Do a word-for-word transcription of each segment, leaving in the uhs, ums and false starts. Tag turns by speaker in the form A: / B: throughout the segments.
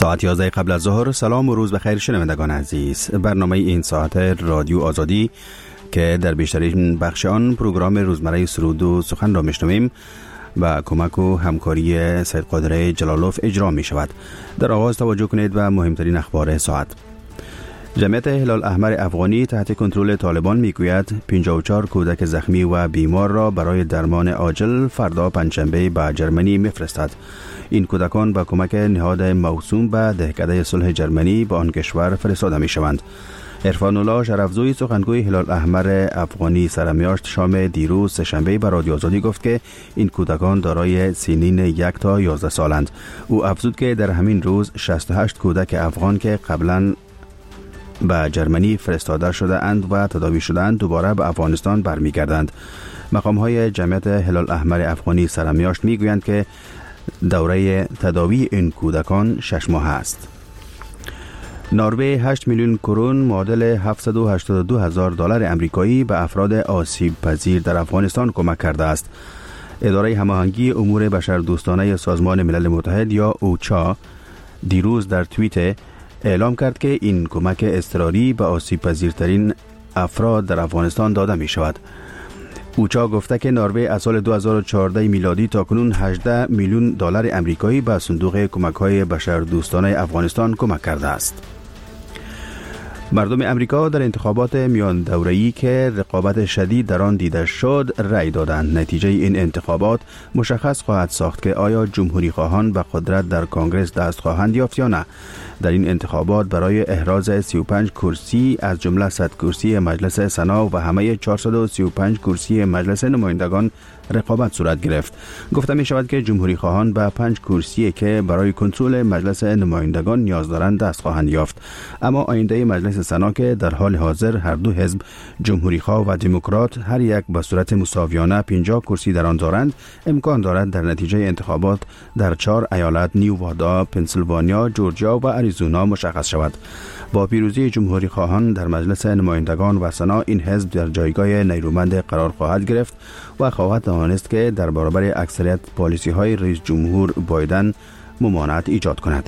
A: ساعت یازده قبل از ظهر. سلام و روز بخیر شنوندگان عزیز. برنامه این ساعت رادیو آزادی که در بیشترین بخش آن پروگرام روزمره سرود و سخن را میشنویم با کمک و همکاری سید قادر جلالوف اجرا می شود. در آغاز توجه کنید و مهمترین اخبار ساعت. جمعیت هلال احمر افغانی تحت کنترل طالبان میگوید پنجاه و چهار کودک زخمی و بیمار را برای درمان عاجل فردا پنجشنبه به جرمنی میفرستد. این کودکان با کمک نهاد موسوم به دهکده صلح جرمنی به آن کشور فرستاده می شوند. عرفان الله شرفزوی سخنگوی هلال احمر افغانی سرمیاشت شام دیروز سه‌شنبه به رادیو آزادی گفت که این کودکان دارای سنین یک تا یازده سالند. او افزود که در همین روز شصت و هشت کودک افغان که قبلا به جرمنی فرستاده شده اند و تداوی شده اند دوباره به افغانستان برمیگردند. مقام های جمعیت هلال احمر افغانی سرمیاشت میگویند که دوره تداوی این کودکان شش ماه است. نروژ هشت میلیون کرون معادل هفتصد و هشتاد و دو هزار دلار آمریکایی به افراد آسیب پذیر در افغانستان کمک کرده است. اداره هماهنگی امور بشردوستانه سازمان ملل متحد یا اوچا دیروز در توییت اعلام کرد که این کمک اضطراری به آسیب پذیرترین افراد در افغانستان داده می شود. اوچا گفته که نروژ از سال دو هزار و چهارده میلادی تا کنون هجده میلیون دلار آمریکایی به صندوق کمک‌های بشردوستانه افغانستان کمک کرده است. مردم امریکا در انتخابات میان دوره‌ای که رقابت شدید در آن دیده شد رأی دادند. نتیجه این انتخابات مشخص خواهد ساخت که آیا جمهوری خواهان به قدرت در کنگره دست خواهند یافت یا نه. در این انتخابات برای احراز سی و پنج کرسی از جمله صد کرسی مجلس سنا و همه چهارصد و سی و پنج کرسی مجلس نمایندگان رقابت صورت گرفت. گفته می شود که جمهوری خواهان به پنج کرسی که برای کنترل مجلس نمایندگان نیاز دارند دست خواهند یافت. اما آینده مجلس سنا که در حال حاضر هر دو حزب جمهوری خواه و دموکرات هر یک به صورت مساویانه پنجاه کرسی در آن دارند، امکان دارد در نتیجه انتخابات در چهار ایالت نیووادا، پنسیلوانیا، جورجیا و آریزونا مشخص شود. با پیروزی جمهوری خواهان در مجلس نمایندگان و سنا این حزب در جایگاه نیرومند قرار خواهد گرفت و خواهد توانست که در برابر اکثریت پالیسی های رئیس جمهور بایدن ممانعت ایجاد کند.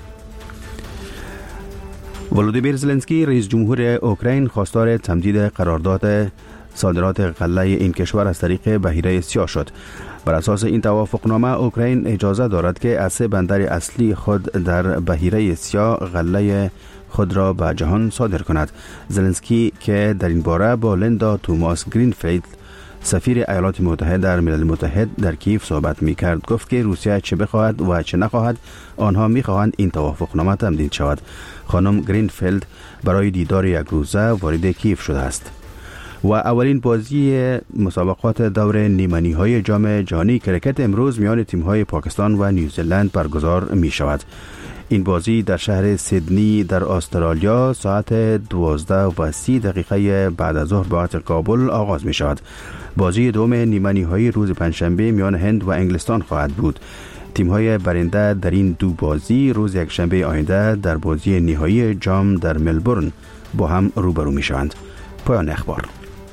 A: ولودیمیر زلنسکی رئیس جمهور اوکراین خواستار تمدید قرارداد صادرات غله این کشور از طریق بحیره سیاه شد. بر اساس این توافقنامه اوکراین اجازه دارد که از سه بندر اصلی خود در بحیره سیاه غله خود را به جهان صادر کند. زلنسکی که در این باره با لیندا توماس گرینفیلد سفیر ایالات متحده در ملل متحد در کیف صحبت می کرد گفت که روسیه چه بخواهد و چه نخواهد آنها می خواهند این توافقنامه تمدید شود. خانم گرینفیلد برای دیدار یک روزه وارد کیف شده است. و اولین بازی مسابقات دور نیمه‌نهایی های جام جهانی کرکت امروز میان تیم های پاکستان و نیوزلند برگزار می شود. این بازی در شهر سیدنی در استرالیا ساعت دوازده و سی دقیقه بعد از ظهر به وقت کابل آغاز می شود. بازی دوم نیمه نهایی روز پنجشنبه میان هند و انگلستان خواهد بود. تیم های برنده در این دو بازی روز یکشنبه آینده در بازی نهایی جام در ملبورن با هم روبرو می شوند. پایان اخبار.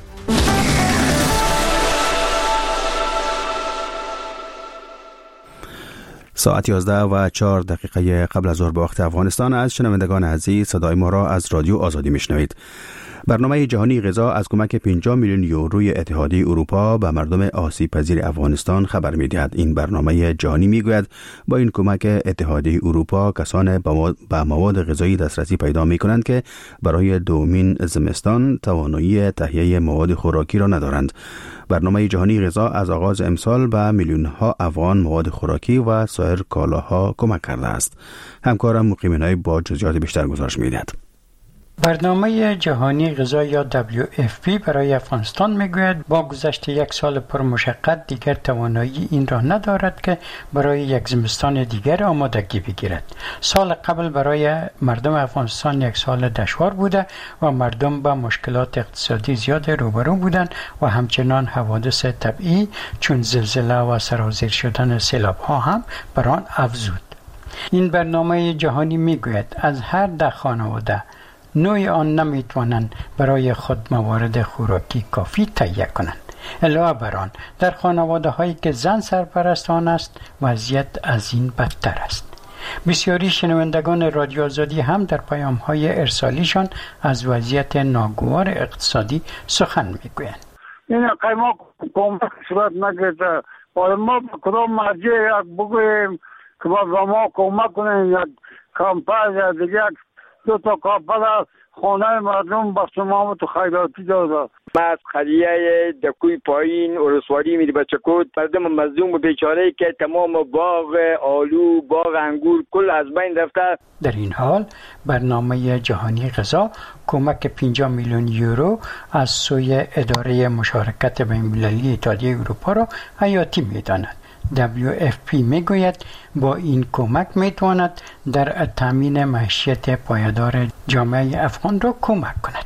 A: ساعت یازده و چهار دقیقه قبل از ظهر به وقت افغانستان از شنوندگان عزیز صدای ما را از رادیو آزادی میشنوید. برنامه جهانی غذا از کمک پنجاه میلیون یوروی اتحادیه اروپا به مردم آسیب پذیر افغانستان خبر می‌دهد. این برنامه جهانی میگوید با این کمک اتحادیه اروپا کسان به مواد غذایی دسترسی پیدا می‌کنند که برای دومین زمستان توانایی تهیه مواد خوراکی را ندارند. برنامه جهانی غذا از آغاز امسال به میلیون‌ها افغان مواد خوراکی و سایر کالاها کمک کرده است. همکارم مقیمینای با جزئیات بیشتر گزارش می‌دهد.
B: برنامه جهانی غذا یا دبلیو اف پی برای افغانستان میگوید با گذشت یک سال پر مشقت دیگر توانایی این را ندارد که برای یک زمستان دیگر آمادگی بگیرد. سال قبل برای مردم افغانستان یک سال دشوار بوده و مردم با مشکلات اقتصادی زیاد روبرو بودند و همچنان حوادث طبیعی چون زلزله و سرازیر شدن سیلاب ها هم بر آن افزود. این برنامه جهانی میگوید از هر ده خانواده نوع آن نمیتوانند برای خود موارد خوراکی کافی تهیه کنند. علاوه بر آن در خانواده هایی که زن سرپرست آن است وضعیت از این بدتر است. بسیاری شنوندگان رادیو آزادی هم در پیام‌های ارسالیشان از وضعیت ناگوار اقتصادی سخن میگویند.
C: این قیمه کمک صورت نگرفته. باید ما کدام مرجع یک بگوییم که با ما کمک کنیم، یک کمپاز یا دیگه دو تا کمپاز خانه مردم با سمامت و خیراتی داده.
D: ما از قضیه دکوی پایین ارسواری میری بچکود مردم مظلوم و بیچاره که تمام باغ آلو، باغ انگور کل از بین رفته.
B: در این حال برنامه جهانی غذا کمک پنجاه میلیون یورو از سوی اداره مشارکت بین‌المللی اتحادیه اروپا را حیاتی می‌داند. دبلیو اف پی میگوید با این کمک میتواند در تامین معیشت پایدار جامعه افغان را کمک کند.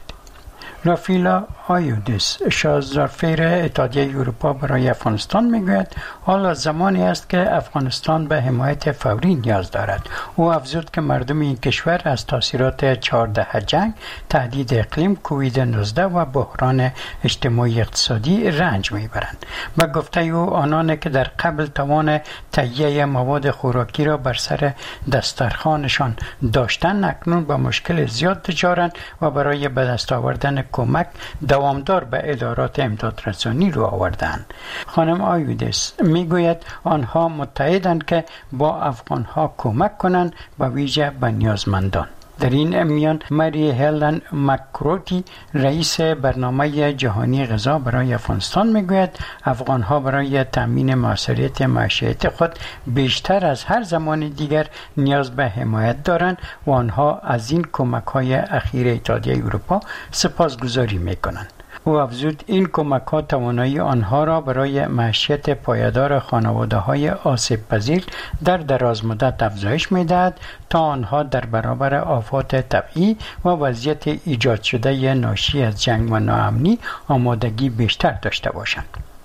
B: رافیلا آیودیس شازدارفیر اتحادیه اروپا برای افغانستان میگوید حالا زمانی است که افغانستان به حمایت فوری نیاز دارد. او افزود که مردم این کشور از تاثیرات چهارده جنگ، تهدید اقلیم، کووید نوزده و بحران اجتماعی اقتصادی رنج میبرند. به گفته او آنان که در قبل توان تهیه مواد خوراکی را بر سر دسترخوانشان داشتند اکنون با مشکل زیاد دچارند و برای به دست آوردن کمک دوامدار به ادارات امدادرسانی رو آوردند. خانم آیودیس میگوید آنها متحدند که با افغانها کمک کنند و ویژه به نیازمندان. در این میان مری هلن مکروتی رئیس برنامه جهانی غذا برای افغانستان میگوید افغانها برای تامین موثریت معیشت خود بیشتر از هر زمان دیگر نیاز به حمایت دارند و آنها از این کمک‌های اخیر اتحادیه اروپا سپاسگزاری میکنند. او افزود این کمک ها توانایی آنها را برای معیشت پایدار خانواده های آسیب پذیر در دراز مدت افزایش می دهد تا آنها در برابر آفات طبیعی و وضعیت ایجاد شده ناشی از جنگ و ناامنی آمادگی بیشتر داشته باشند.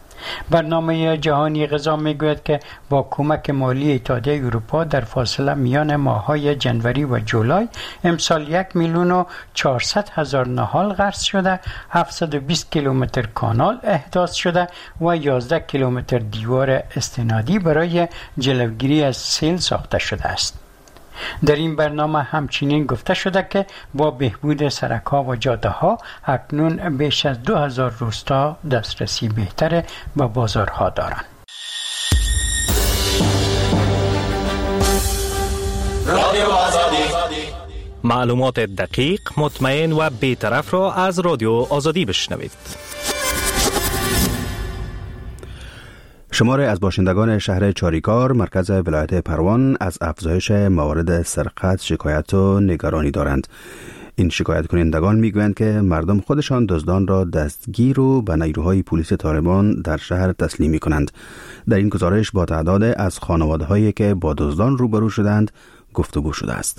B: برنامه جهانی غذا میگوید که با کمک مالی اتحادیه اروپا در فاصله میان ماه‌های جنوری و جولای امسال یک میلیون و چهارصد هزار نهال غرس شده، هفتصد و بیست کیلومتر کانال احداث شده و یازده کیلومتر دیوار استنادی برای جلوگیری از سیل ساخته شده است. در این برنامه همچنین گفته شده که با بهبود سرک‌ها و جاده‌ها اکنون بیش از دو هزار روستا دسترسی بهتر به بازارها دارند.
E: رادیو آزادی، معلومات دقیق، مطمئن و بی‌طرف را از رادیو آزادی بشنوید.
A: شماری از باشندگان شهر چاریکار مرکز ولایت پروان از افزایش موارد سرقت شکایت و نگرانی دارند. این شکایت کنندگان میگویند که مردم خودشان دزدان را دستگیر و به نیروهای پلیس طالبان در شهر تسلیم می کنند. در این گزارش با تعداد از خانواده هایی که با دزدان روبرو شدند گفتگو شده است.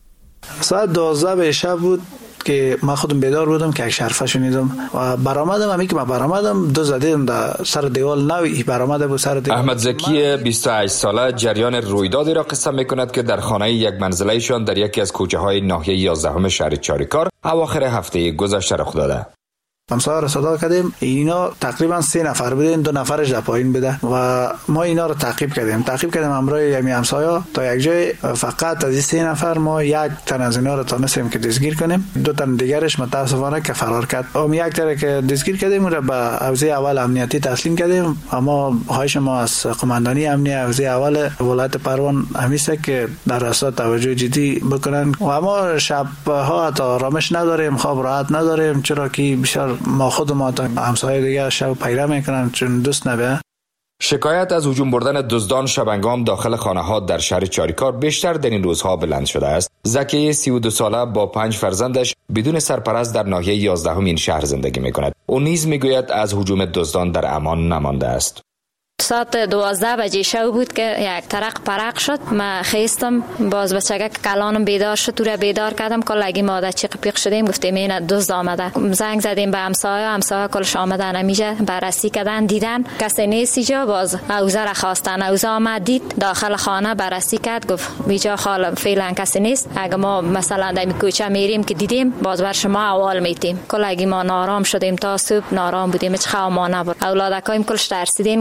F: ساعت دوازده به شب بود که من خودم بیدار بودم که یک شرفه شنیدم و برآمدم. همی که من برآمدم دو زدیدم در سر دیوال نوی برآمده بود سر دیوال.
G: احمد زکی بیست و هشت ساله جریان رویدادی را قصه میکند که در خانه یک منزلهشان در یکی از کوچه های ناحیه یازدهم شهر چاریکار اواخر هفته گذشته رخ داده.
F: همسایه را صدا کردیم، اینا تقریبا سه نفر بودن، دو نفرش در پایین بوده و ما اینا رو تعقیب کردیم تعقیب کردیم همراه یمی همسایه تا یک جای. فقط از این سه نفر ما یک تن از اینا رو تونستیم که دستگیر کنیم، دو تن دیگرش متاسفانه که فرار کرد. اون یک تن که دستگیر کردیم رو به حوزه اول امنیتی تسلیم کردیم. اما خواهش ما از قماندانی امنیه حوزه اول ولایت پروان همیشه که در راستا توجه جدی بکنن و اما شب ها تا آرامش نداریم، خواب راحت نداریم، چرا که بسیار ما خود ما تا همسایه دیگه شب پیدا میکنن چون دوست نبه.
G: شکایت از هجوم بردن دزدان شبانگام داخل خانه ها در شهر چاریکار بیشتر در این روزها بلند شده است. زکی سی و دو ساله با پنج فرزندش بدون سرپرست در ناحیه یازدهم این شهر زندگی میکند. او نیز میگوید از هجوم دزدان در امان نمانده است.
H: ساعت دوازده بجه شب بود که یک ترق پرق شد. من خیستم باز بچگه کلانم بیدار شد، تو را بیدار کردم که لگی ماده چیق پیق شدیم، گفتیم این دزد آمده. زنگ زدیم به همسایه، همسایه کلش آمدن همیشه بررسی کردن دیدن کسی نیست اینجا. باز اوزه را خواستن، اوزه آمد دید داخل خانه بررسی کرد، گفت اینجا خاله فعلا کسی نیست. اگه ما مثلا در کوچه میریم که دیدیم باز بر شما اول میتیم. کلگی ما نارام شدیم تا صبح نارام بودیم، هیچ خواب ما نبرد. اولادکایم کلش ترسیدین کان یک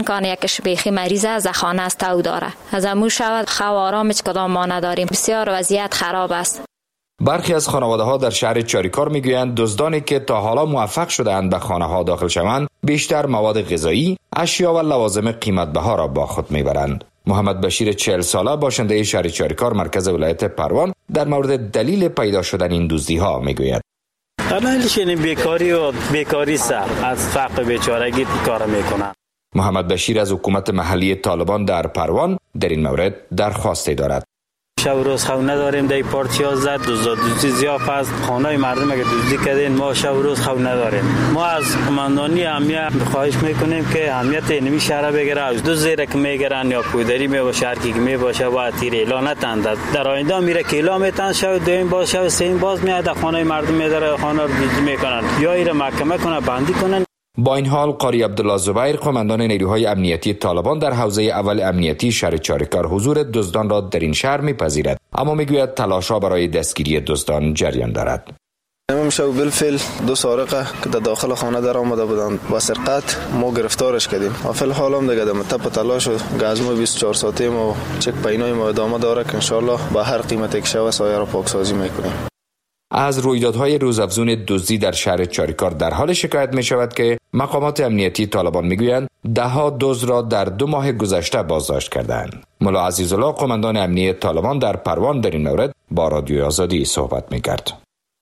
H: کودکش بیخی مریض از خانه است او داره از امو شود خوارام هیچ کدام ما نداریم. بسیار وضعیت خراب است.
G: برخی از خانواده ها در شهر چاریکار میگویند دزدانی که تا حالا موفق شده‌اند به خانه ها داخل شوند بیشتر مواد غذایی، اشیا و لوازم قیمت بها را با خود میبرند. محمد بشیر چهل ساله باشنده شهر چاریکار مرکز ولایت پروان در مورد دلیل پیدا شدن این دزدی ها میگوید.
I: دلیلش این بیکاری و بیکاری است. از فقر بیچارگی کار میکنن.
G: محمد بشیر از حکومت محلی طالبان در پروان در این مورد درخواستی دارد.
I: شب روز خو نداریم در پارتیا زد دزد دزدی زیاد است. خانه مردم اگه دزدی کردین ما شب روز خو نداریم. ما از قماندانی امنیت خواهش میکنیم که امنیت اینمی شهر بگیره. از دو زیر که میگیرن یا پودری می باشه هر کی می باشه و تیر اعلان نتند. در آینده میره که اعلام میتن شب دویم باز شب سوم باز میاد خانه مردم میذاره خانه رو دزدی میکنن یا ایره محکمه کنه بندی کنن.
G: با این حال قاری عبدالله زبیر قماندان نیروهای امنیتی طالبان در حوزه اول امنیتی شهر چاریکار حضور دزدان را در این شهر میپذیرد، اما میگوید تلاش‌ها برای دستگیری دزدان جریان دارد.
J: امشب بالفعل دو سارقه که در داخل خانه در آمده بودند با سرقت ما گرفتارش کردیم. و فی الحال هم دیگه در تپ تلاش و گزم بیست و چهار ساعته ما چک پینای ما ادامه داره که ان شاء الله با هر قیمت که شود سایه را پاکسازی میکنیم.
G: از رویدادهای روزافزون دزدی در شهر چاریکار در حال شکایت می شود که مقامات امنیتی طالبان می گویند ده ها دزد را در دو ماه گذشته بازداشت کردند. ملا عزیزالله قماندان امنیتی طالبان در پروان در این مورد با رادیو آزادی صحبت می کرد.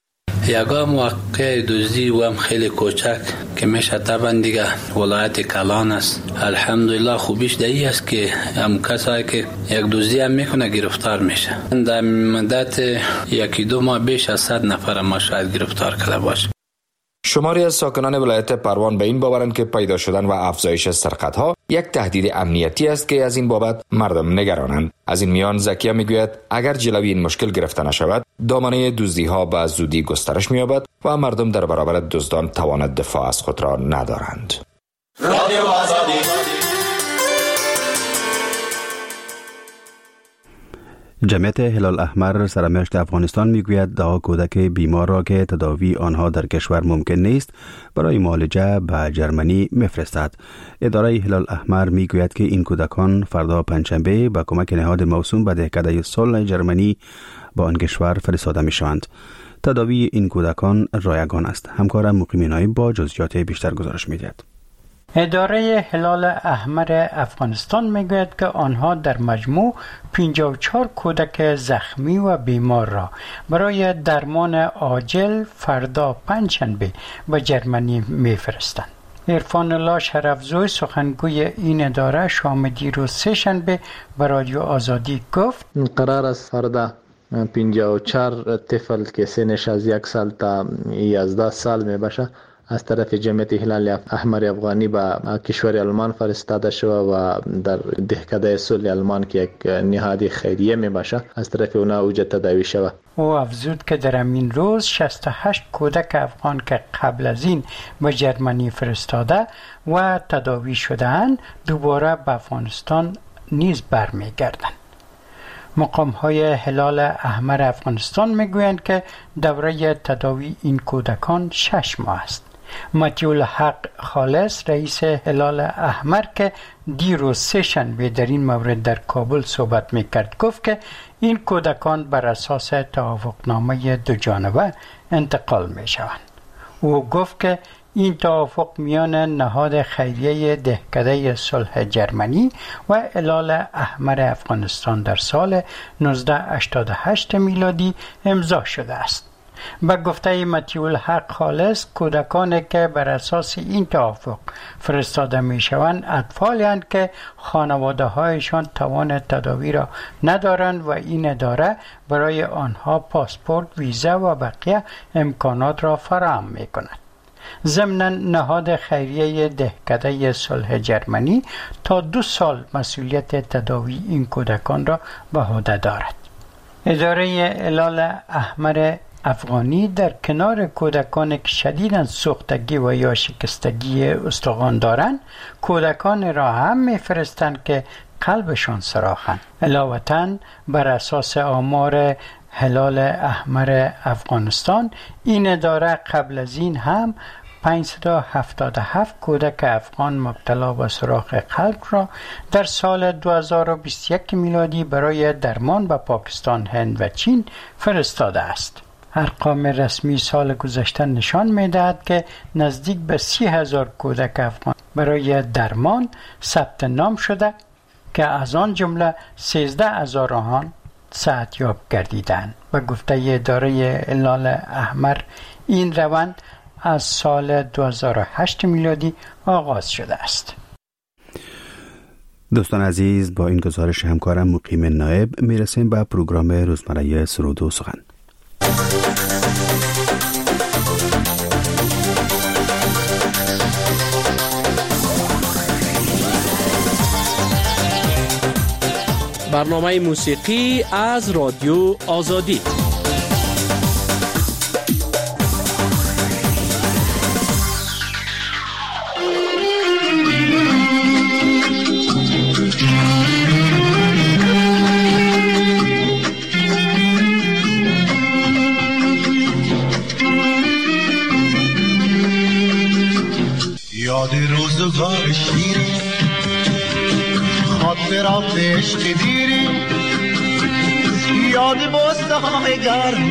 K: یگا موقع دزدی و هم خیلی کوچک که میشه طبعا دیگه ولایت کلان است. الحمدلله خوبیش دایی است که هم کسایی که یک دزدی هم میکنه گرفتار میشه. در مدت یکی دو ماه بیش از صد نفر ما شاید گرفتار کرده باشه.
G: شماری از ساکنان ولایت پروان به این باورند که پیدا شدن و افزایش سرقت‌ها یک تهدید امنیتی است که از این بابت مردم نگرانند. از این میان زکیه میگوید اگر جلوی این مشکل گرفته نشود دامنه دزدی‌ها به زودی گسترش می‌یابد و مردم در برابر دزدان توان دفاع از خود را ندارند. رادیو آزادی.
A: جمعیت هلال احمر سرمشق افغانستان میگوید ده کودک بیمار را که تداوی آنها در کشور ممکن نیست برای معالجه به جرمنی میفرستد. اداره هلال احمر میگوید که این کودکان فردا پنجشنبه با کمک نهاد موسوم به دهکده صلح جرمنی با آن کشور فرستاده میشوند. تداوی این کودکان رایگان است. همکارم مقیم نایب با جزئیات بیشتر گزارش میدهد.
B: اداره هلال احمر افغانستان میگوید که آنها در مجموع پنجاه و چهار کودک زخمی و بیمار را برای درمان عاجل فردا پنجشنبه به جرمنی میفرستند. عرفان الله شرفزوی سخنگوی این اداره شام دیروز سه شنبه به رادیو آزادی گفت
L: قرار است فردا پنجاه و چهار طفل که سنش از یک سال تا یازده سال می باشه از طرف جمعیت هلال احمر افغانی به کشور آلمان فرستاده شده و در دهکده صلح آلمان که یک نهاد خیریه می باشه از طرف اونا اوجه تداوی شده.
B: او افزود که در همین روز شصت و هشت کودک افغان که قبل از این به جرمنی فرستاده و تداوی شده‌اند دوباره به افغانستان نیز برمیگردند. مقام های هلال احمر افغانستان میگویند که دوره تداوی این کودکان شش ماه است. مطیع حق خالص رئیس هلال احمر که دیروز سه شنبه در این مورد در کابل صحبت میکرد گفت که این کودکان بر اساس توافقنامه دو جانبه انتقال میشوند. او گفت که این توافق میان نهاد خیریه دهکده صلح جرمنی و هلال احمر افغانستان در سال نوزده هشتاد و هشت میلادی امضا شده است. به گفته مطیع الحق خالص کودکانی که بر اساس این توافق فرستاده می شوند اطفالی هستند که خانواده هایشان توان تداوی را ندارند و این اداره برای آنها پاسپورت، ویزا و بقیه امکانات را فراهم می کند. ضمناً نهاد خیریه دهکده صلح جرمنی تا دو سال مسئولیت تداوی این کودکان را به عهده دارد. اداره هلال احمر افغانی در کنار کودکان که شدیداً سوختگی و یا شکستگی استخوان دارند کودکان را هم میفرستند که قلبشان سراخند. علاوتاً بر اساس آمار هلال احمر افغانستان این اداره قبل از این هم پانصد و هفتاد و هفت کودک افغان مبتلا به سوراخ قلب را در سال دو هزار و بیست و یک میلادی برای درمان به پاکستان، هند و چین فرستاده است. ارقام رسمی سال گذشته نشان می‌دهد که نزدیک به سی هزار کودک افغان برای درمان ثبت نام شده که از آن جمله سیزده هزار آنها صحتیاب گردیدند. به گفته اداره هلال احمر این روند از سال دو هزار و هشت میلادی آغاز شده است.
A: دوستان عزیز، با این گزارش همکارم مقیم نایب میرسیم به پروگرام روزمره سرود و سخن.
M: برنامه موسیقی از رادیو آزادی.
N: یاد روزگار شیرین، خاطرات عشق دیرین، یاد بوسه های گرم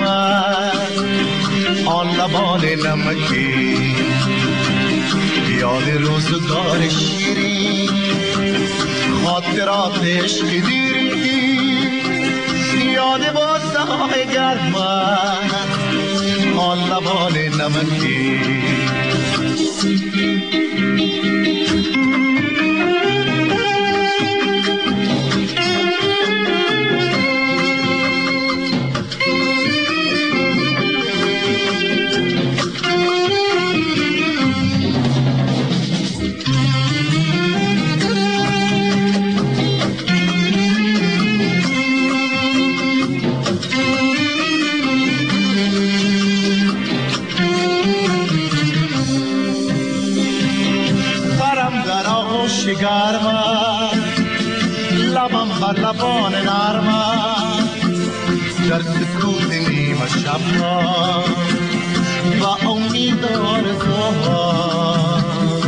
N: آن لبان نمکی، یاد روزگار شیرین، خاطرات عشق دیرین، یاد بوسه های گرم آن لبان نمکی. گرما لبم بر لبان نرما در سکوت نیمه شب ها و امید آرزوها،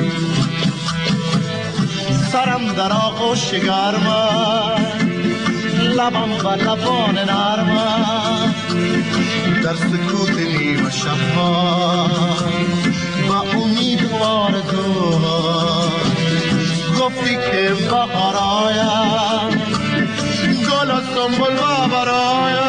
N: سرم در آغوش گرما لبم بر لبان نرما در سکوت نیمه شب ها و امید آرزوها. گفتی که بهار آیم گل و سنبل و برایم،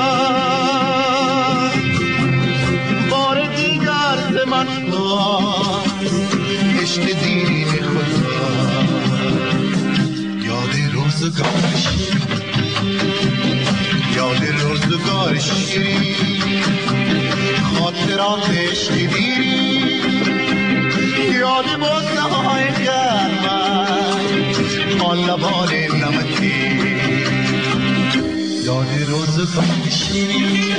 N: بار دیگر ز من خواست عشق دیرین خدا. یاد روزگار شیرین، یاد روزگار شیرین، خاطرات عشق دیرین، یاد بوسه های گرم آن لبان نمکی، یاد روزگار شیرین،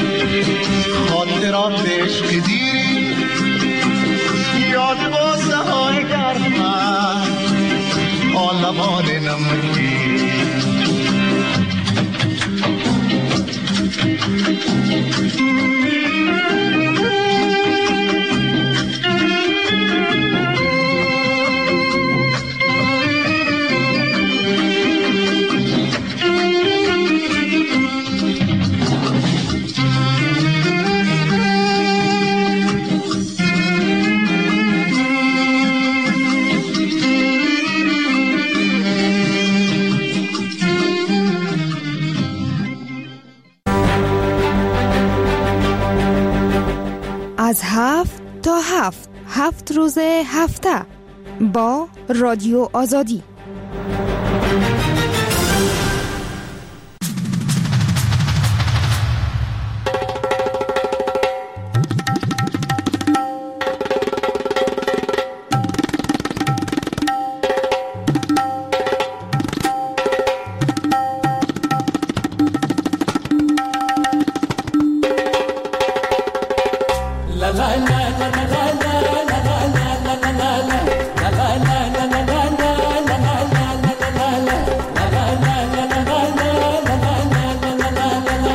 N: خاطرات عشق دیرین، یاد بوسه های گرم آن لبان نمکی.
O: از هفت تا هفت هفت روز هفته با رادیو آزادی.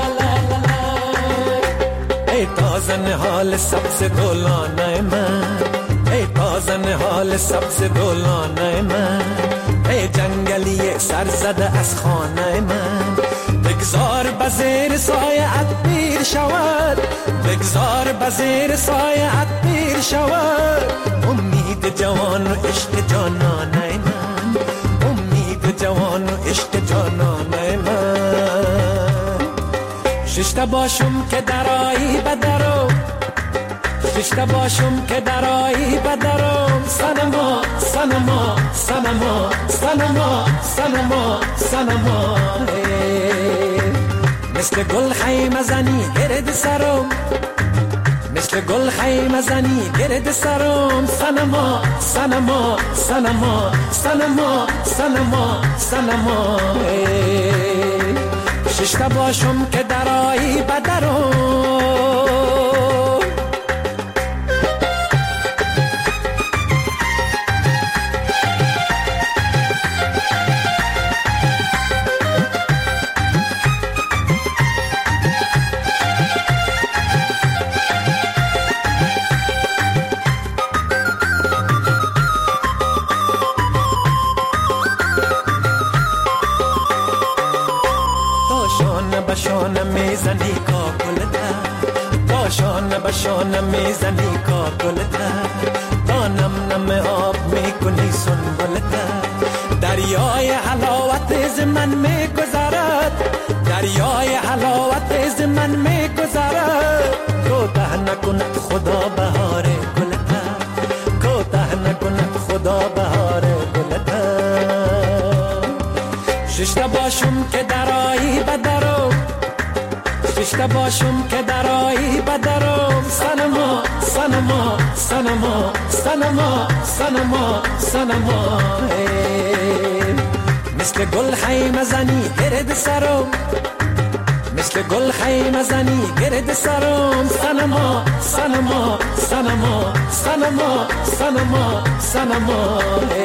P: حال सबसे दोलाना मैं نازن حال سبز دولانه من، ای جنگلی سر زده از خانه من. بگذار بزیر سایه ات پیر شود، بگذار بزیر سایه ات پیر شود. امید جوان و عشق جانانه من، امید جوان و عشق جانانه من. ششته باشم که درایی بدرم، ششته باشم که درایی بدرم. سنما سنما سنما سنما سنما سنما. مثل گل خیمه زنی گرد سرم، مثل گل خیمه زنی گرد سرم. سنما سنما سنما سنما سنما سنما. ششته باشم که درایی بدرم. بشانه میزنی کاکل ده، باشانه بشانه میزنی کاکل ده. تا نم نم آب میکنی سنبل ده. دریای حلاوت از من میگذرد، دریای حلاوت از من میگذرد. کوتاه نکند خدا بهار گل ده، کوتاه نکند خدا بهار گل ده. ششته باشم که درایی بدرم، ششته باشم که درایی بدرم. سنما سنما سنما سنما سنما سنما. مثل گل خیمه زنی گرد سرم، مثل گل خیمه زنی گرد سرم. سنما سنما سنما سنما سنما سنما.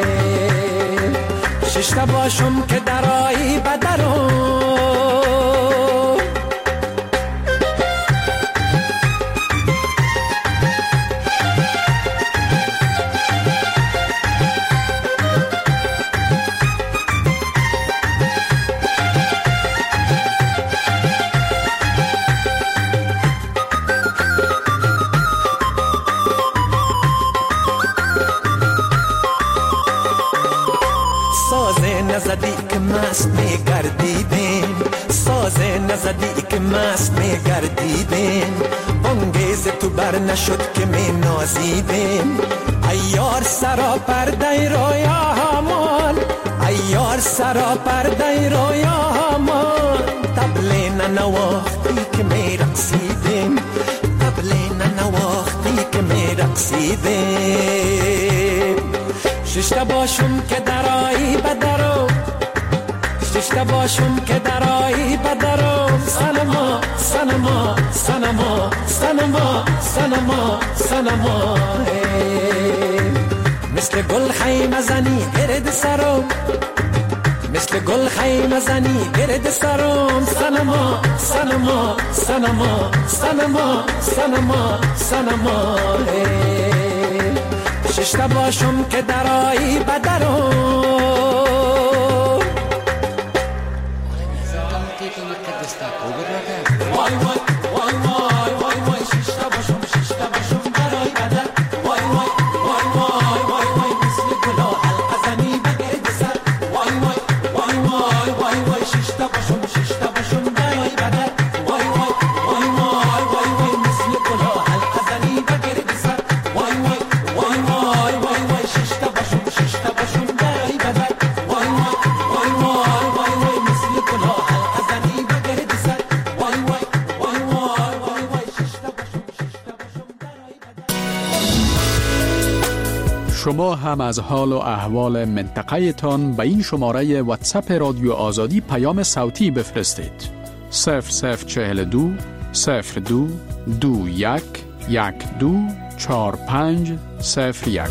P: ششته باشم که درایی بدرم. نزدی که مست میگردیدیم، سازه نزدی که مست میگردیدیم. بانگیز تو بر نشد که می نازیدیم. ایار سرا پرده رویا همان، ایار سرا پرده رویا همان. طبل ننواختی که می رقصیدیم، طبل ننواختی که می رقصیدیم. ششته باشم که درایی بدرم، ششته باشم که درایی بدرم. سنما سنما سنما سنما سنما سنما. مثل گل خیمه زنی گرد سرم، مثل گل خیمه زنی گرد سرم. سنما سنما سنما سنما سنما سنما. ششته باشم که درایی بدرم. وای وای وای وای وای وای. ششته باشم ششته باشم درایی بدر. وای وای وای وای وای وای. مثل گلا حلقه زنی بگرد سر. وای وای وای وای وای وای. ششته باشم ششته باشم درایی بدر. وای وای وای وای وای وای. مثل گلا حلقه زنی بگرد سر. وای وای وای وای وای وای. ششته باشم ششته باشم درایی بدر. وای وای وای وای وای وای. مثل گلا حلقه زنی بگرد سر. وای وای وای وای وای وای. ششته باشم ششته باشم درایی بدر.
Q: شما هم از حال و احوال منطقه تان به این شماره واتساپ رادیو آزادی پیام صوتی بفرستید. صفر صفر چهل دو صفر دو دو یک یک دو چهار پنج صفر یک.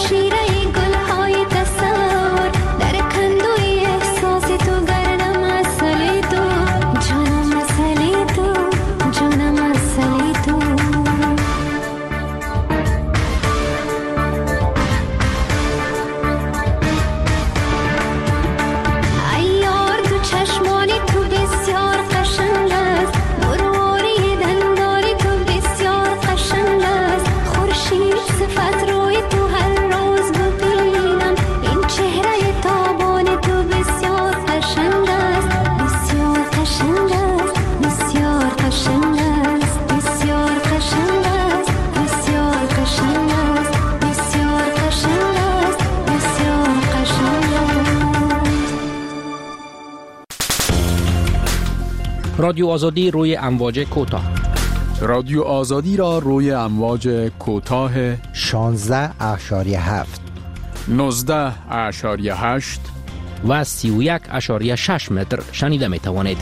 M: رادیو آزادی روی امواج کوتاه.
Q: رادیو آزادی را روی امواج کوتاه
R: شانزده اشاری هفت،
Q: نوزده اشاری هشت
M: و سی و یک اشاری شش متر شنیده می توانید.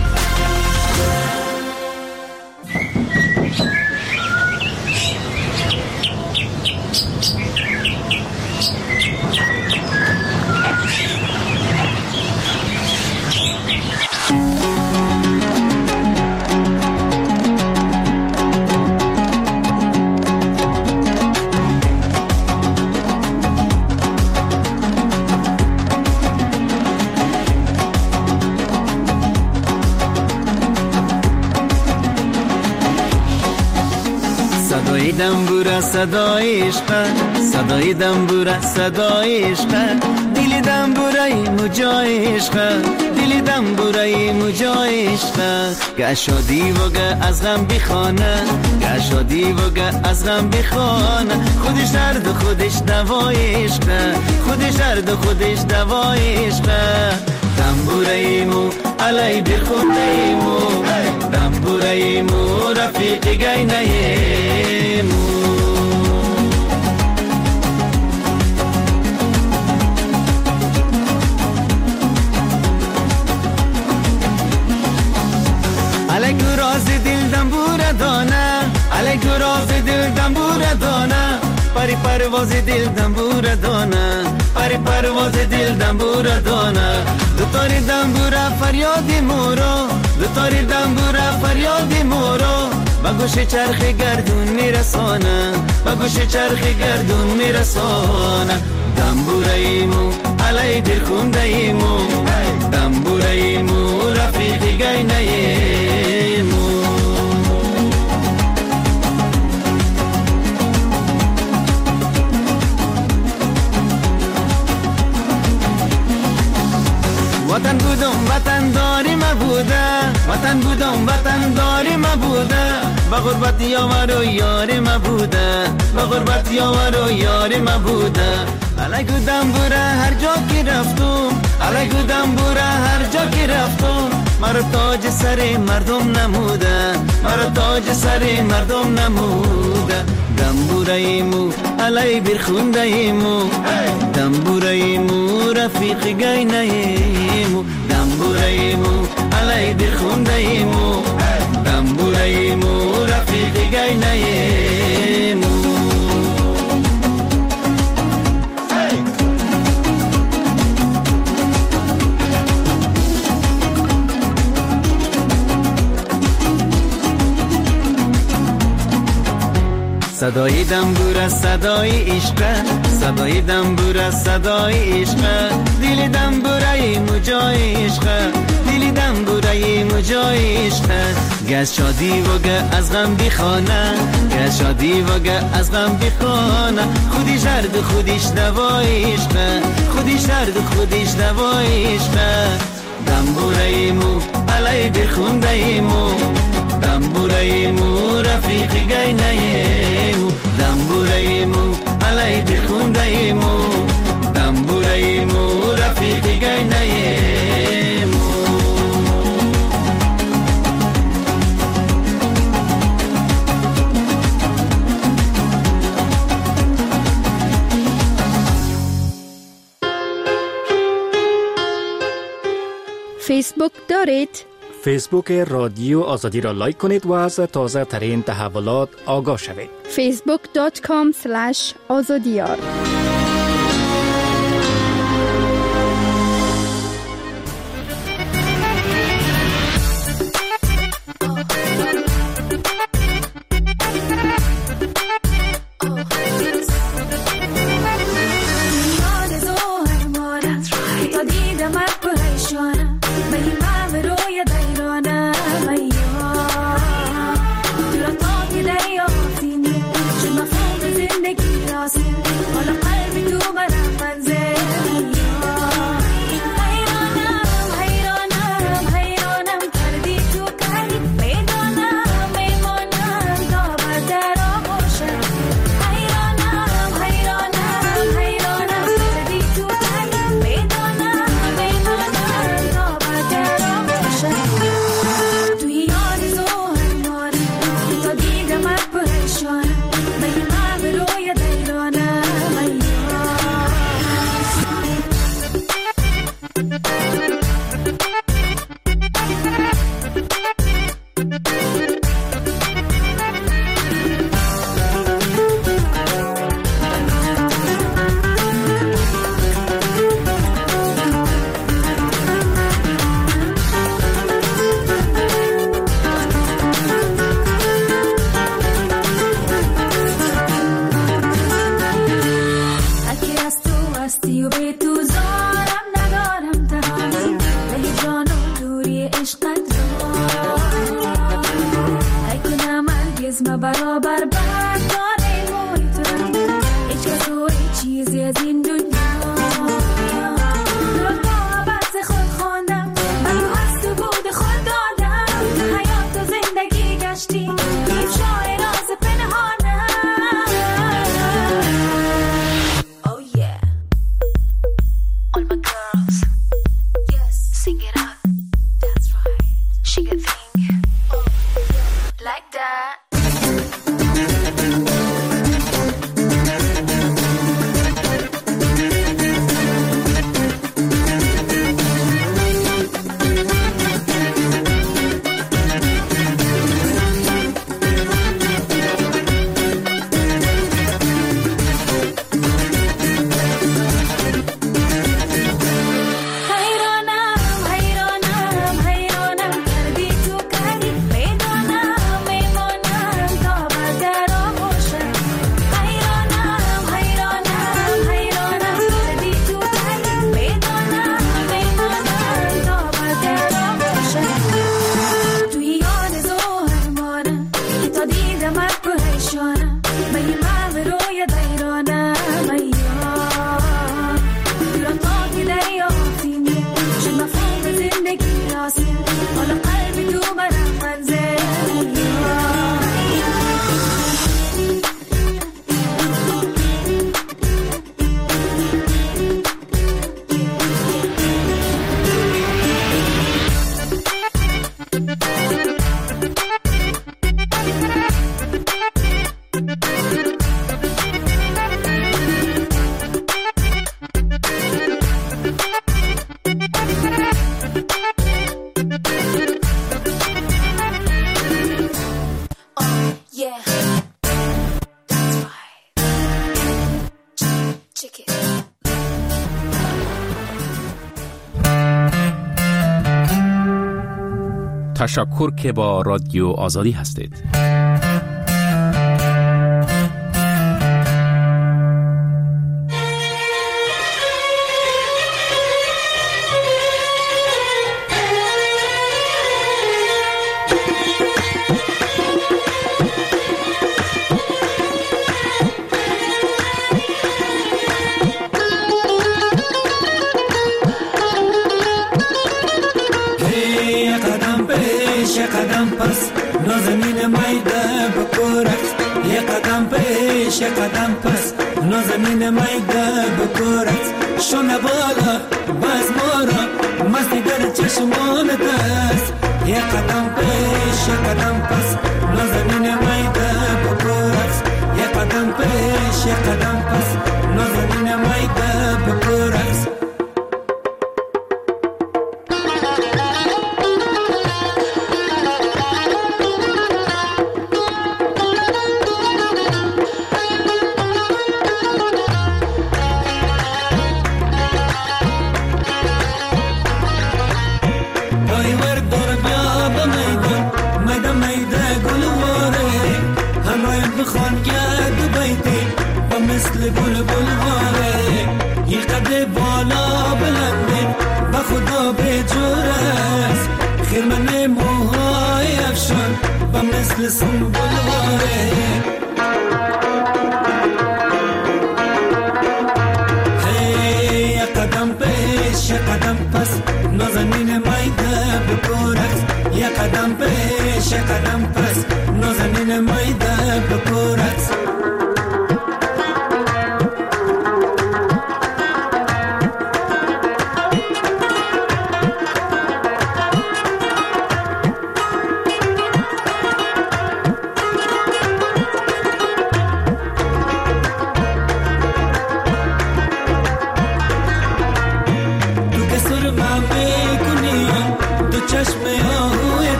S: دنبوره صدای عشق، صدای دنبوره صدای عشق، دل دنبوره مجای عشق، دل دنبوره مجای عشق، گه شادی و گه از غم بخانه، گه شادی و گه از غم بخانه، خودش درد و خودش دوای عشق، خودش درد و خودش دوای عشق، دنبوره مو علی بخونده مو، دنبوره مو رفیق گینه مو. علی گراز دل دنبوره دانه، علی گراز دل دنبوره دانه، پری پرواز دل دنبوره دانه، پری پرواز دل دنبوره دانه، دو تاری دنبوره فریاد مورو، دو تاری دنبوره فریاد مورو، با گوش چرخ گردون میرسانه، با گوش چرخ گردون میرسانه، دنبوره ایمو علی دل خونده ایمو، دنبوره ایمو رفیق گینه ایمو. وطن بودم وطن داری ما بوده، وطن بودم وطن داری ما بوده، با غربت یار و یاری ما بوده، با غربت یار و یاری ما بوده، علی گودم بوره هر جا که رفتم، علی گودم بوره هر جا که رفتم، مرا تاج سر مردم نموده، مرا تاج سر مردم نموده، دنبوره ایمو علی برخونده ایمو، دنبوره ایمو رفیق گینه ایمو، دنبوره ایمو علی برخونده ایمو، دنبوره ایمو رفیق گینه ایمو. صدای دنبوره صدای عشق، صدای دنبوره صدای عشق، دل دنبوره مجای عشق، دل دنبوره مجای عشق، گه شادی و گه از غم بخانه، گه شادی و گه از غم بخانه، خودش درد خودش دوای عشق، خودش درد خودش دوای عشق، دنبوره مو علی بخونده ایمو، دنبوره ایمو رفیق گینه ایمو، دنبوره ایمو علی بخونده ایمو، دنبوره ایمو رفیق گینه ایمو.
O: فیسبوک دارید؟
E: فیسبوک رادیو آزادی را لایک کنید و از تازه ترین تحولات آگاه شوید.
O: فیسبوک دات کام سلش آزادیار.
T: هستی و به تو زارم ندارم تهانی له جان و دوری عشقت را ای کنم هرگز ما برابر بردانه موی تو هیچ کس و هیچ چیزی از این دنیا درست محبت خود خوندم من تو هست و بود خود دادم تو حیات و زندگی گشتی این شای راز پنهانم. Oh yeah, all my girls, yes, sing it out, that's right, shake a thing, oh, like that.
M: تشکر که با رادیو آزادی هستید.
S: قدم پس نازنین میده بکورت یه قدم پیش یه قدم پس نازنین میده بکورت شونه بالا باز مارا مستی در چشمان دست یه قدم پیش یه قدم پس نازنین میده بکورت یه قدم پیش یه قدم پس نازنین میده بکورت مثل بول بول واره یه قد بالا بلنده و خدا به جورست خیرمن موهای افشان و مثل سنبول واره هی یه قدم پیش یه قدم پس نازنین میده بکورت یه قدم پیش یه قدم پس نازنین میده بکورت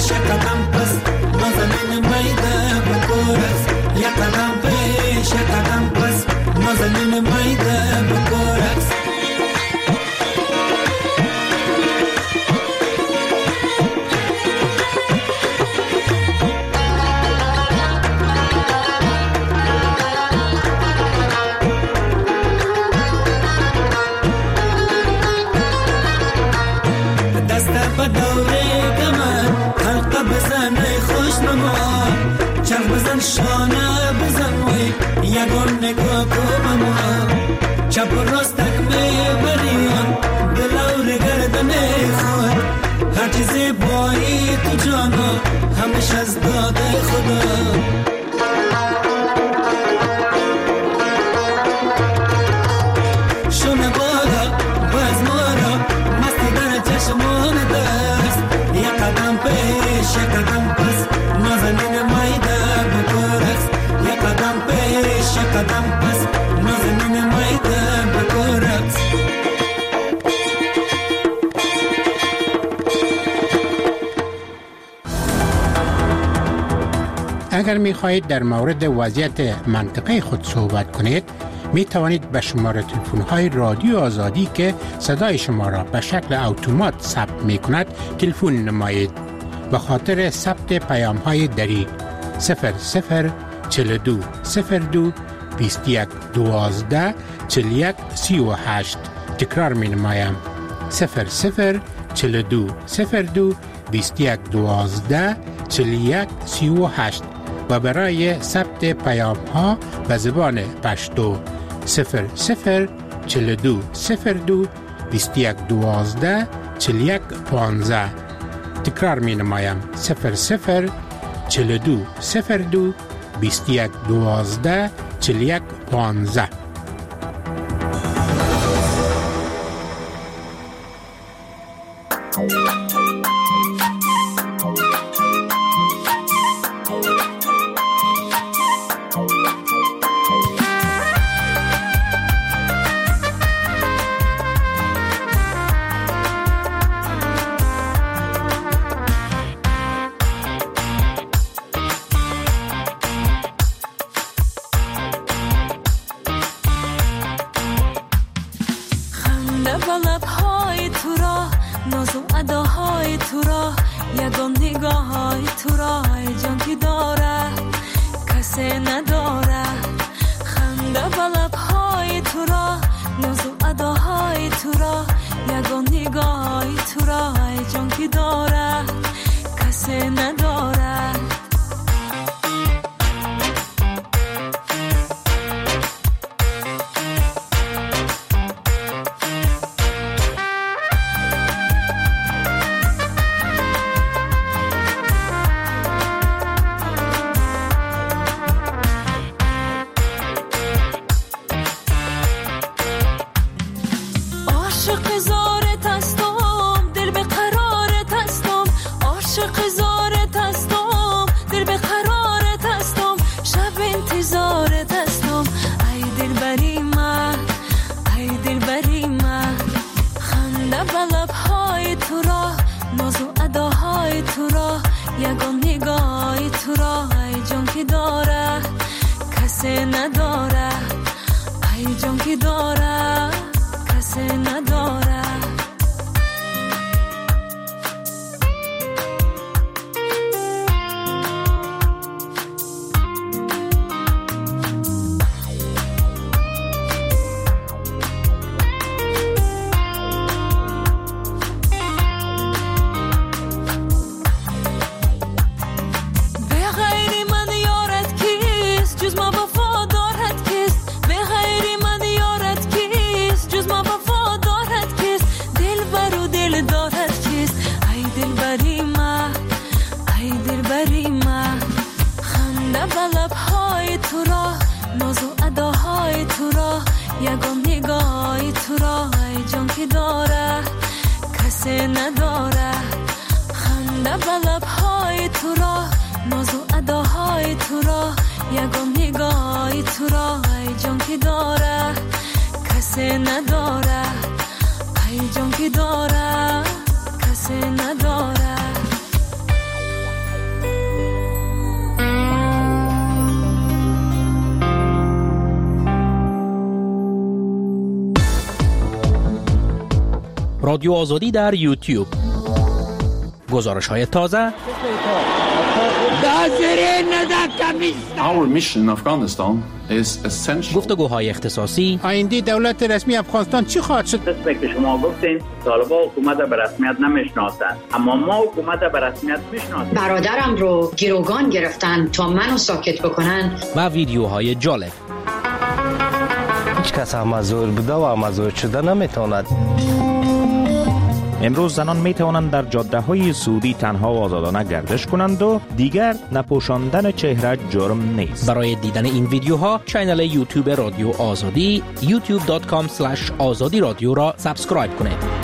P: پیش قدم پس نازنین میده بکورس یک قدم پیش قدم پس نازنین میده بکورس شانه بزن وی یگان نگاه کو بمان چپ و راستک میبریان دلور گردن خود هر چیزی بایی تو جانا همش از داده خدا شونه بالا باز مارا مستی در چشمان دست یک قدم پیش یک قدم پس نازنین میده قدم پس نازنین میده بکورت
U: اگر می خواهید در مورد وضعیت منطقه خود صحبت کنید می توانید به شماره تلفن های رادیو آزادی که صدای شما را به شکل اتومات ثبت می کند تلفن نمایید. به خاطر ثبت پیام های دری صفر صفر چهل و دو صفر دو بیست و یک دوازده چهل و یک سی و هشت تکرار می نمایم صفر صفر چهل و دو صفر دو بیست و یک دوازده چهل و یک سی و هشت و برای ثبت پیام ها به زبان پشتو صفر صفر چهل و دو صفر دو بیست و یک دوازده چهل و یک پانزده تکرار می نمایم صفر صفر چهل و دو صفر دو بیست و یک دوازده چهل و یک پانزده.
M: رادیو آزادی در یوتیوب. گزارش های تازه.
Q: Our mission in Afghanistan is essential.
M: گفتگوهای اختصاصی.
U: آینده دولت رسمی افغانستان چی خواهد شد؟
C: قسمی که شما گفتین طالبان حکومت به رسمیت نمیشناسند، اما ما حکومت به رسمیت میشناسیم.
V: برادرم رو گروگان گرفتن تا منو ساکت بکنن.
M: و ویدیوهای جالب.
W: هیچ کس مزور بوده و مزور شده نمیتواند.
X: امروز زنان می توانند در جاده های سعودی تنها و آزادانه گردش کنند و دیگر نپوشاندن چهره جرم نیست.
M: برای دیدن این ویدیوها چینل یوتیوب رادیو آزادی یوتیوب دات کام اسلش آزادی رادیو را سابسکرایب کنید.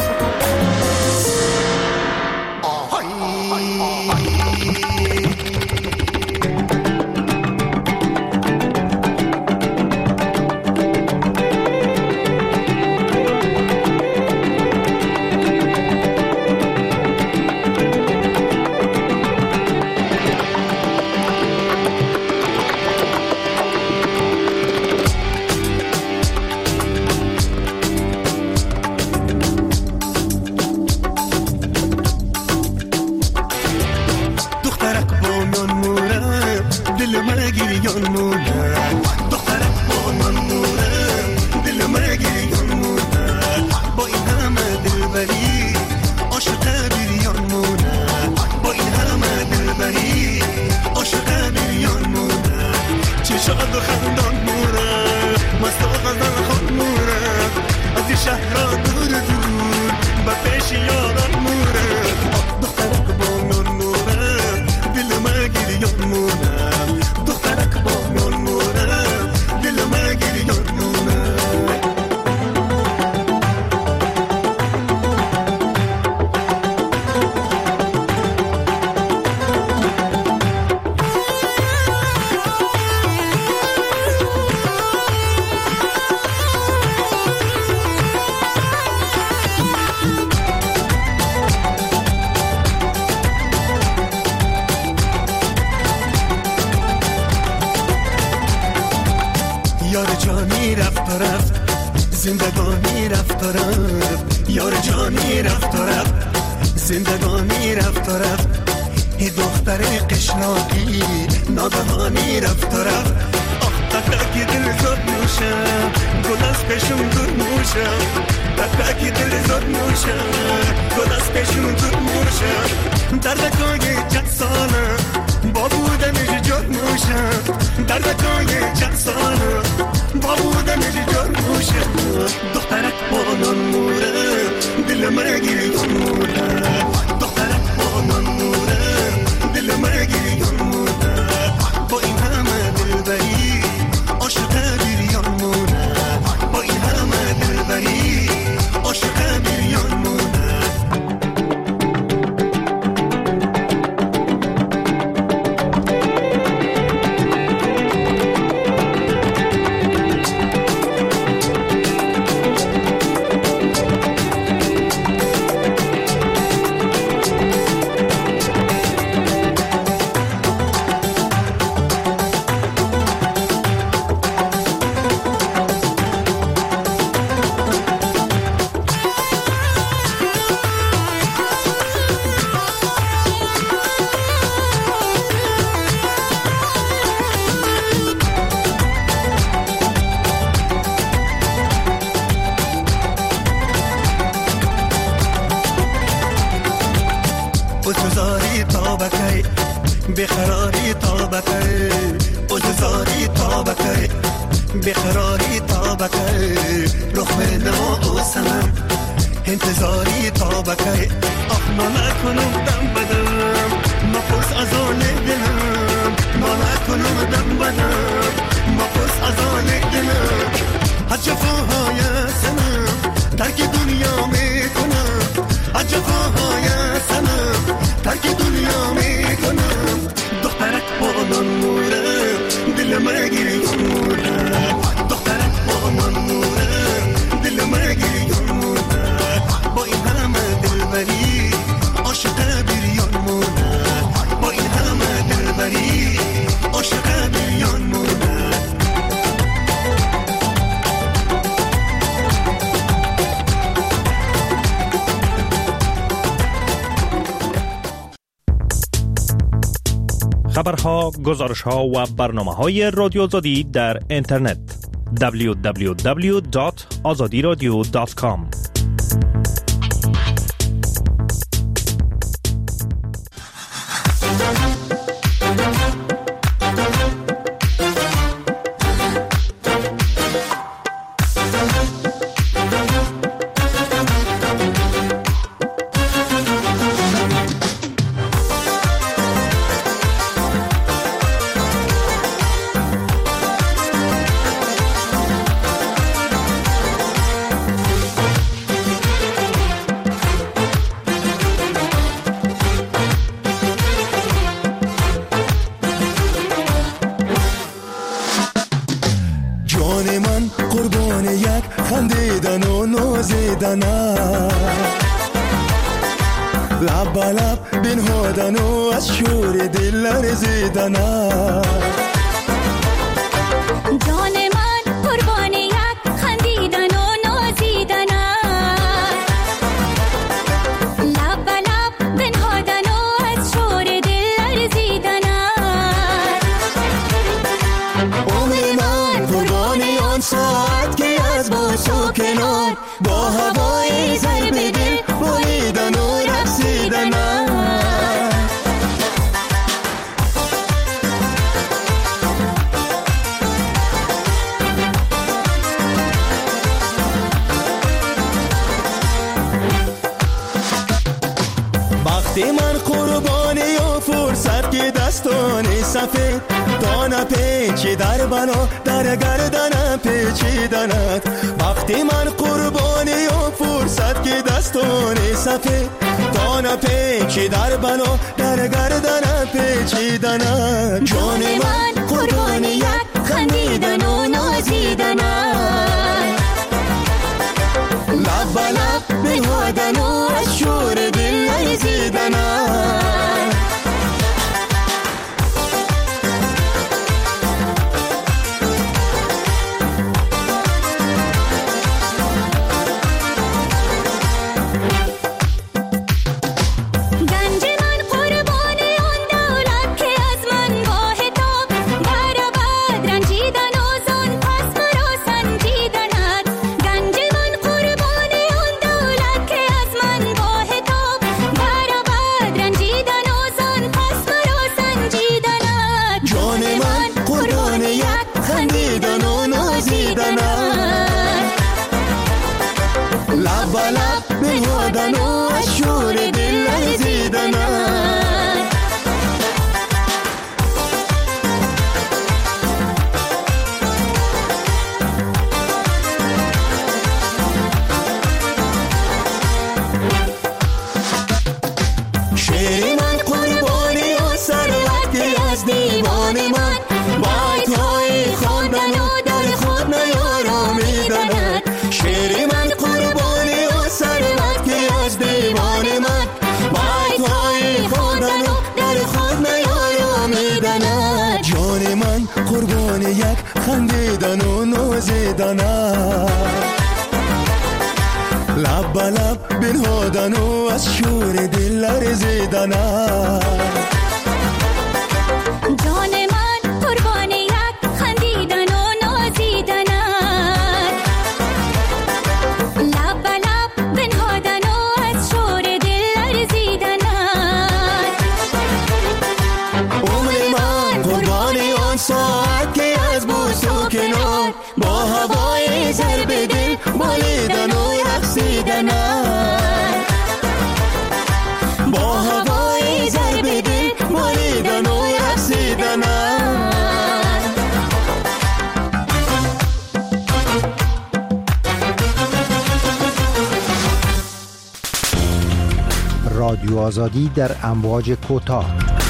Y: زندگانی رفت و رفت، یار جانی رفت و رفت، زندگانی رفت و رفت، ای دختر قشلاقی ناگهانی رفت و رفت. آخ تکی دل زد نوشم، گل از پیشم دور موشم، تکی دل زد نوشم، گل از پیشم دور موشم. دردکای چند ساله با بودنش جد موشم، دردکای چند ساله با بودنش جد موشم. دخترک بانان موره دل مرگی موره، دخترک بانان موره دل مرگی موره. با این همه دلبری عاشق بیریان موره، با این همه دلبری عاشق بیریان موره. اوزاری تابکی بخراری تابکی، اوزاری تابکی بخراری تابکی. رخ نما اوسنم انتظاری تابکی. آخ ما نکنم دم بدم مپرس از آن دلم، ما نکنم دم بدم مپرس از آن دلم. از جفاهای سنم ترک دنیا میکنم، از جفاهای سنم ترک دنیا میکنم. دخترک بانان موره دل مرگی موره، دخترک بانان موره دل مرگی موره. با این همه دلبری عاشق بیریان موره.
E: خبرها، گزارشها و برنامه‌های رادیو آزادی در اینترنت دبلیو دبلیو دبلیو دات آزادی رادیو دات کام.
Y: لب لب بنهادن و از شور دل لرزیدن
T: جان من قربان یک خندیدن و نازیدن لب لب بنهادن و از شور دل لرزیدن
Y: عمر من قربان آن ساعت که از باس و کنار با هوای ضرب دل بریدن و رقصیدن وقتی من قربانی و فرصت که دستان سفید دانه پیچی در بنا در گردنم پیچیدنت وقتی من قربانی و فرصت که دستان سفید دانه پیچی در بنا در گردنم پیچیدنت
T: جان من قربان یک خندیدن و نازیدن
Y: لب لب بنهادن و از شور دل لرزیدن لب لب بنهادن و از شور دل لرزیدن شعر من قربانی و ثروت که از دیوان من باید های خواندن و در خود نیارامیدند شعر من قربانی و ثروت که از دیوان من باید های خواندن و در خود نیارامیدند جان من قربان یک خندیدن و نازیدن لب لب بنهادن و از شور دل لرزیدن
T: جان من قربان یک خندیدن و نازیدن لب لب بنهادن و از شور دل لرزیدن
Y: عمر من قربان آن ساعت که از بوس و کنار با هوای ضرب دل بالیدن و رقصیدن با هوای ضرب دل بالیدن و رقصیدن
R: رادیو آزادی در امواج کوتاه.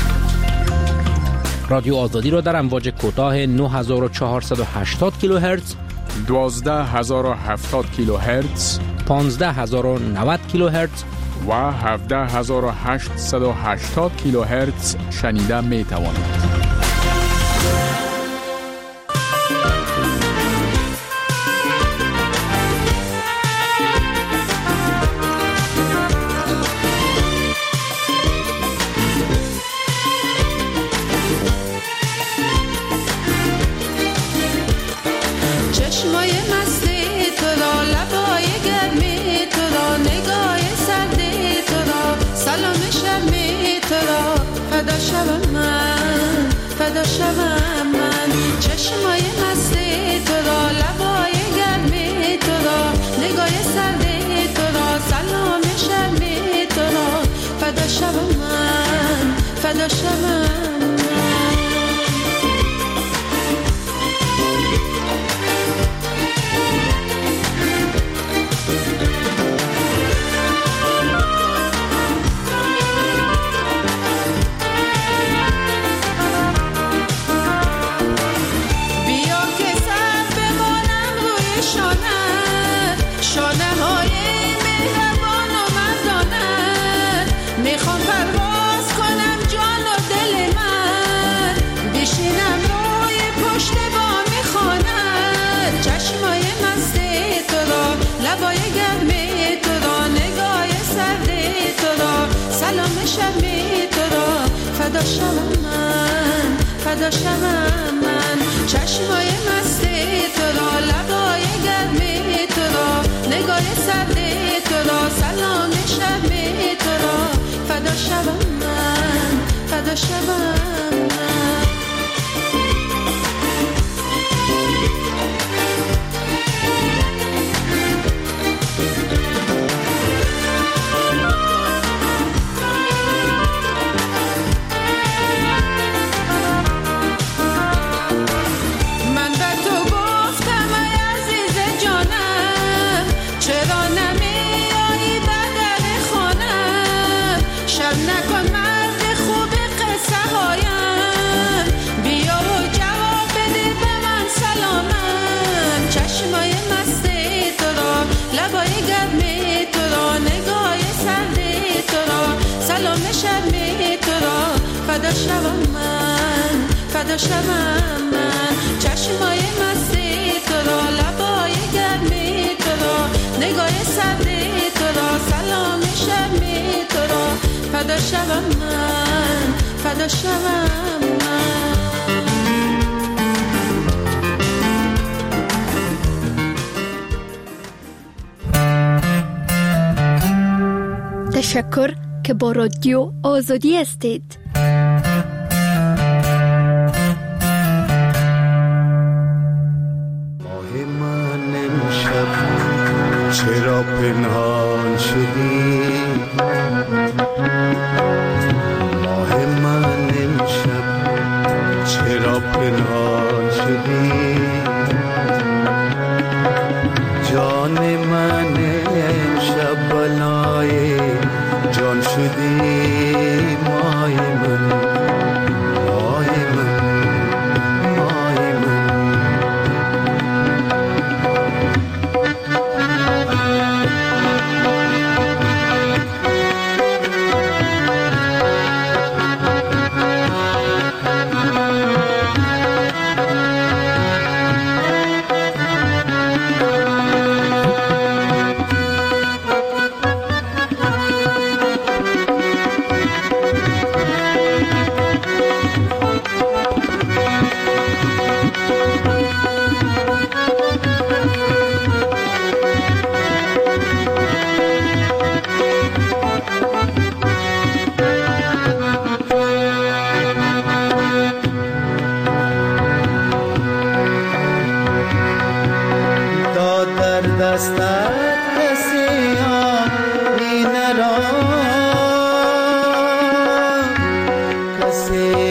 M: رادیو آزادی را در امواج کوتاه نه هزار و چهارصد و هشتاد کیلوهرتز،
Q: دوازده هزار و هفتاد کیلوهرتز،
M: پانزده هزار و نود کیلوهرتز
Q: و هفده هزار و هشتصد و هشتاد کیلوهرتز شنیده می توانید.
D: فدا شوم من، فدا شوم من. چشمای مست تو را، لبای گرم تو را، نگاه سرد تو را، سلام شرم تو را. فدا شوم من، فدا شوم من. میخوام پرواز کنم جان و دل من، بشینم روی پشت بام خانه. چشمای مست تو را، لبای گرم تو را، نگاه سرد تو را، سلام شرم تو را. فدا شوم من، فدا شوم من. چشمای مست تو را، لبای گرم تو را، نگاه سرد تو را، سلام شرم تو را. فدا شوم من، فدا شوم من. من به تو گفتم ای عزیز جانم، چرا نمیایی به در خانم؟ شب نکن مرد خوب قصه هایم، بیا و جواب بده به من سلامم. چشمای مست تو را، لبای گرم تو را، نگاه سرد تو را، سلام شرم تو را. فدا شوم من، فدا شوم من. چشمای مست تو را، لبای گرم تو را، نگاه سرد تو را، سلام شرم تو را. فدا شوم من، فدا شوم من.
O: تشکر که با رادیو آزادی هستید.
F: چرا پنهان شدی ماه من امشب، چرا پنهان شدی جان من امشب، بلای جان شدی مای من، مای من، مای من. کسی